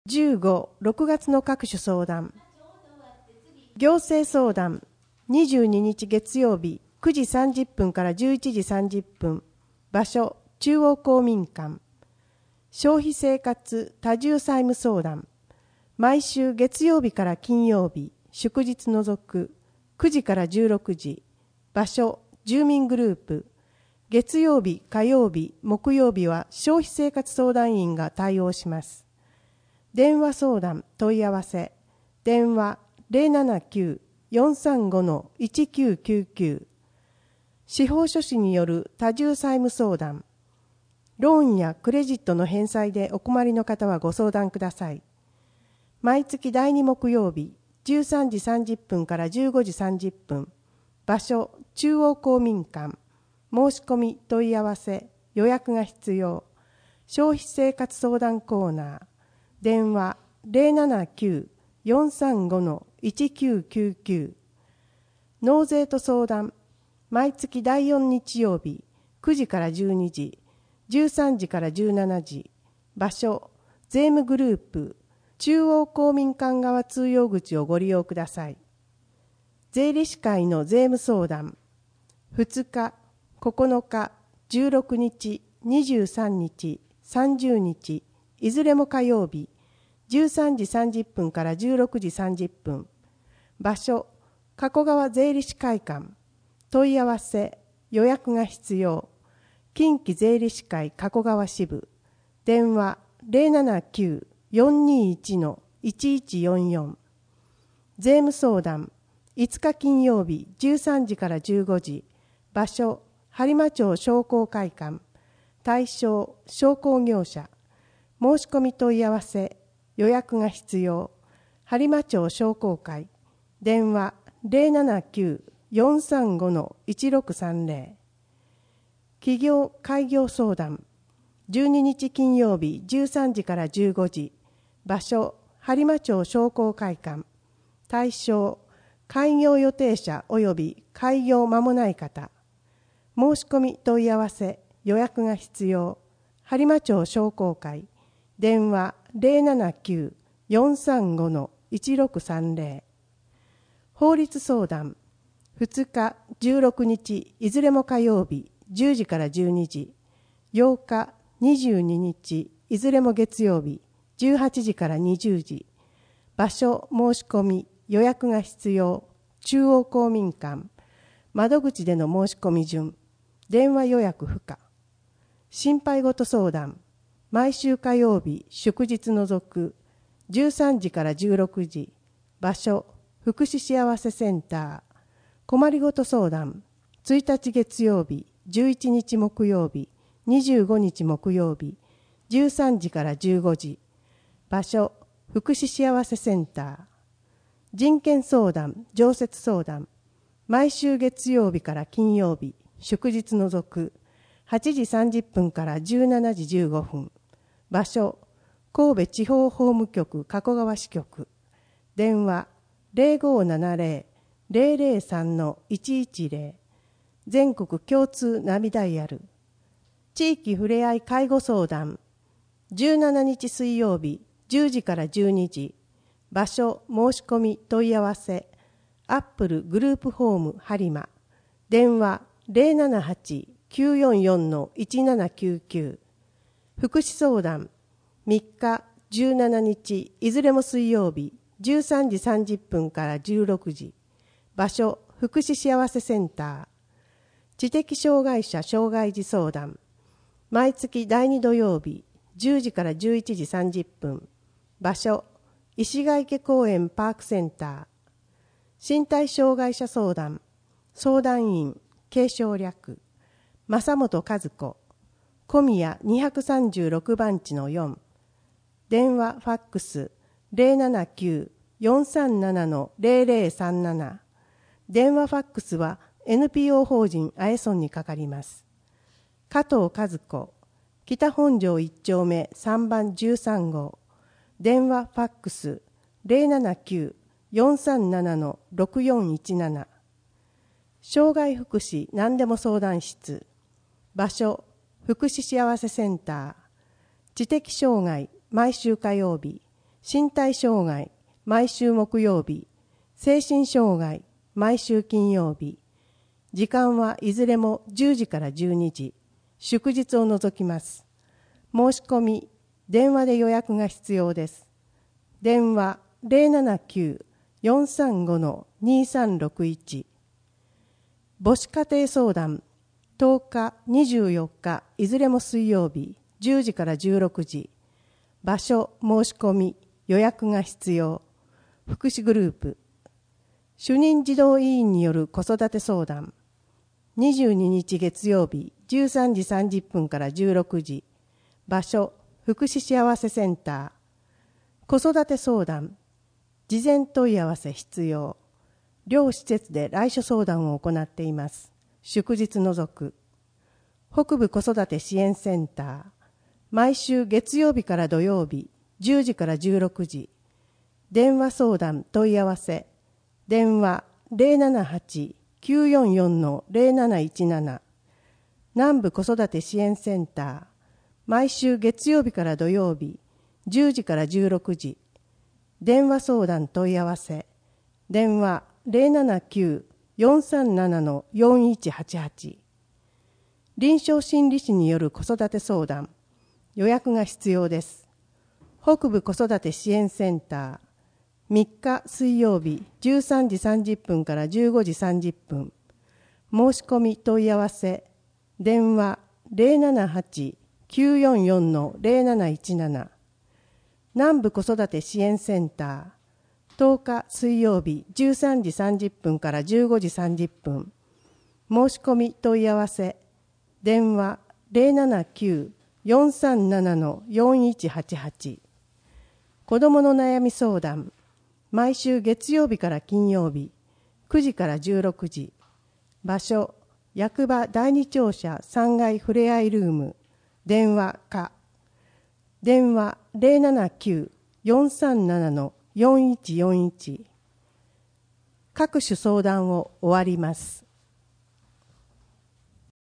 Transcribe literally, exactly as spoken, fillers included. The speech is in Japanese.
じゅうご、ろくがつの各種相談。行政相談、にじゅうににち月曜日、くじさんじゅっぷんからじゅういちじさんじゅっぷん。場所、中央公民館。消費生活多重債務相談。毎週月曜日から金曜日、祝日除く、くじからじゅうろくじ。場所、住民グループ。月曜日、火曜日、木曜日は消費生活相談員が対応します。電話相談問い合わせ。電話 ゼロななきゅう よんさんご いちきゅうきゅうきゅう。司法書士による多重債務相談。ローンやクレジットの返済でお困りの方はご相談ください。毎月だいに木曜日、じゅうさんじさんじゅっぷんからじゅうごじさんじゅっぷん。場所、中央公民館。申し込み問い合わせ、予約が必要。消費生活相談コーナー。電話 ゼロななきゅう よんさんご いちきゅうきゅうきゅう。納税と相談。毎月だいよん日曜日、くじからじゅうにじ、じゅうさんじからじゅうしちじ。場所、税務グループ、中央公民館側通用口をご利用ください。税理士会の税務相談。ふつか、ここのか、じゅうろくにち、にじゅうさんにち、さんじゅうにち、いずれも火曜日、じゅうさんじさんじゅっぷんからじゅうろくじさんじゅっぷん。場所、加古川税理士会館。問い合わせ、予約が必要。近畿税理士会加古川支部。電話 ゼロななきゅう よんにいち いちいちよんよん。税務相談。いつか金曜日じゅうさんじからじゅうごじ。場所、播磨町商工会館。対象、商工業者。申し込み問い合わせ、予約が必要。播磨町商工会。電話 ゼロななきゅう よんさんご いちろくさんゼロ。企業開業相談。じゅうににち金曜日じゅうさんじからじゅうごじ。場所、播磨町商工会館。対象、開業予定者及び開業間もない方。申し込み問い合わせ、予約が必要。播磨町商工会。電話 ゼロななきゅう よんさんご いちろくさんゼロ。法律相談。ふつか、じゅうろくにち、いずれも火曜日、じゅうじからじゅうにじ。ようか、にじゅうににち、いずれも月曜日、じゅうはちじからにじゅうじ。場所、申し込み、予約が必要。中央公民館。窓口での申し込み順。電話予約不可。心配事相談。毎週火曜日、祝日除く、じゅうさんじからじゅうろくじ。場所、福祉幸せセンター。困りごと相談。ついたち月曜日、じゅういちにち木曜日、にじゅうごにち木曜日、じゅうさんじからじゅうごじ。場所、福祉幸せセンター。人権相談、常設相談。毎週月曜日から金曜日、祝日除く、はちじさんじゅっぷんからじゅうしちじじゅうごふん。場所、神戸地方法務局加古川支局。電話 ゼロごななゼロ ゼロゼロさん いちいちゼロ。全国共通ナビダイヤル。地域ふれあい介護相談。じゅうしちにち水曜日、じゅうじからじゅうにじ。場所、申し込み問い合わせ。アップルグループホーム播磨。電話 ゼロななはち きゅうよんよん いちななきゅうきゅう。福祉相談。みっか、じゅうしちにち、いずれも水曜日、じゅうさんじさんじゅっぷんからじゅうろくじ。場所、福祉幸せセンター。知的障害者障害児相談。毎月だいに土曜日、じゅうじからじゅういちじさんじゅっぷん。場所、石ヶ池公園パークセンター。身体障害者相談。相談員、継承略。正本和子。小宮にさんろくばんちのよん。電話ファックス ゼロななきゅう よんさんなな ゼロゼロさんなな。電話ファックスは エヌピーオー 法人アエソンにかかります。加藤和子。北本庄いっ丁目さんばんじゅうさんごう。電話ファックス ゼロななきゅう よんさんなな ろくよんいちなな。障害福祉何でも相談室。場所、福祉幸せセンター。知的障害毎週火曜日、 身体障害、毎週木曜日、精神障害、毎週金曜日。時間はいずれもじゅうじからじゅうにじ、祝日を除きます。申し込み、電話で予約が必要です。電話 ゼロななきゅう よんさんご にさんろくいち。母子家庭相談、とおか、にじゅうよっか、いずれも水曜日、じゅうじからじゅうろくじ。場所、申し込み、予約が必要。福祉グループ。主任児童委員による子育て相談。にじゅうににち月曜日、じゅうさんじさんじゅっぷんからじゅうろくじ。場所、福祉幸せセンター。子育て相談。事前問い合わせ必要。両施設で来所相談を行っています。祝日除く。北部子育て支援センター。毎週月曜日から土曜日、じゅうじからじゅうろくじ。電話相談問い合わせ。電話 ゼロななはち きゅうよんよん ゼロなないちなな。南部子育て支援センター。毎週月曜日から土曜日、じゅうじからじゅうろくじ。電話相談問い合わせ。電話 ゼロななきゅう よんさんなな よんいちはちはち。臨床心理士による子育て相談。予約が必要です。北部子育て支援センター。みっか水曜日じゅうさんじさんじゅっぷんからじゅうごじさんじゅっぷん。申し込み問い合わせ。電話 ゼロななはち きゅうよんよん ゼロなないちなな。南部子育て支援センター。とおか水曜日じゅうさんじさんじゅっぷんからじゅうごじさんじゅっぷん。申し込み問い合わせ。電話 ゼロななきゅう よんさんなな よんいちはちはち。子どもの悩み相談。毎週月曜日から金曜日、くじからじゅうろくじ。場所、役場だいに庁舎さんがいふれあいルーム。電話か。電話 ゼロななきゅう よんさんなな よんいちよんいち。各種相談を終わります。